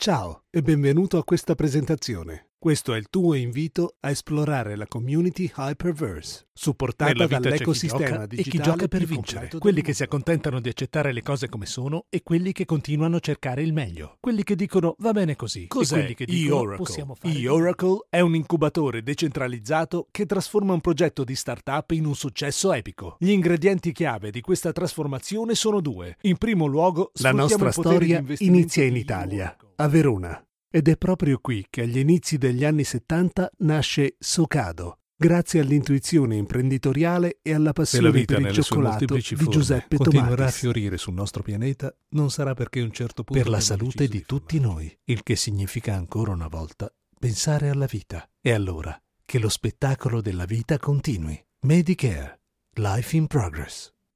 Ciao e benvenuto a questa presentazione. Questo è il tuo invito a esplorare la community Hyperverse, supportata dall'ecosistema digitale e chi gioca per più vincere, completo quelli del che si mondo. accontentano di accettare le cose come sono e quelli che continuano a cercare il meglio, quelli che dicono va bene così, Cos'è e quelli che dicono eOracle? possiamo fare di eOracle è un incubatore decentralizzato che trasforma un progetto di startup in un successo epico. Gli ingredienti chiave di questa trasformazione sono due. In primo luogo, La sfruttiamo nostra il potere di storia investimento inizia in di Italia, eOracle. a Verona. Ed è proprio qui che agli inizi degli anni 70 nasce Socado, grazie all'intuizione imprenditoriale e alla Se passione la vita per il nelle sue cioccolato molteplici di forme Giuseppe continuerà a Tomatis. fiorire sul nostro pianeta, non sarà perché a un certo punto Per la abbiamo salute deciso di tutti fermarci. noi, il che significa ancora una volta pensare alla vita. E allora che lo spettacolo della vita continui. Medicare. Life in Progress.